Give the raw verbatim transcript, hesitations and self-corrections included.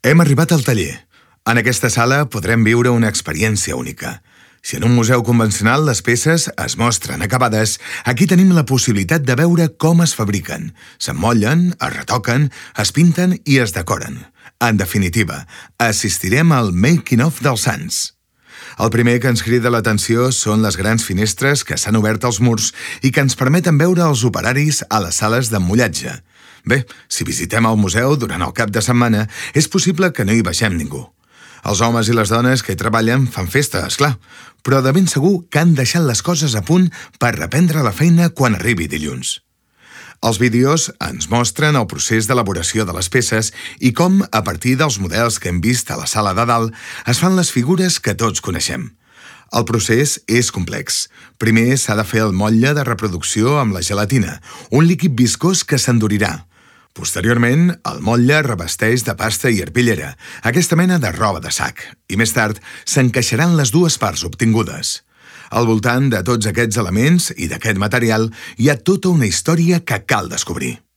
Hem arribat al taller. En aquesta sala podrem viure una experiència única. Si en un museu convencional les peces es mostren acabades, aquí tenim la possibilitat de veure com es fabriquen. S'emmotlen, es retoquen, es pinten i es decoren. En definitiva, assistirem al making-of dels sants. El primer que ens crida l'atenció són les grans finestres que s'han obert als murs i que ens permeten veure els operaris a les sales d'emmollatge. Bé, si visitem el museu durant el cap de setmana, és possible que no hi vegem ningú. Els homes i les dones que hi treballen fan festa, esclar, però de ben segur que han deixat les coses a punt per reprendre la feina quan arribi dilluns. Els vídeos ens mostren el procés d'elaboració de les peces i com, a partir dels models que hem vist a la sala de dalt, es fan les figures que tots coneixem. El procés és complex. Primer s'ha de fer el motlle de reproducció amb la gelatina, un líquid viscós que s'endurirà. Posteriorment, el motlle revesteix de pasta i arpillera, aquesta mena de roba de sac, i més tard s'encaixaran les dues parts obtingudes. Al voltant de tots aquests elements i d'aquest material hi ha tota una història que cal descobrir.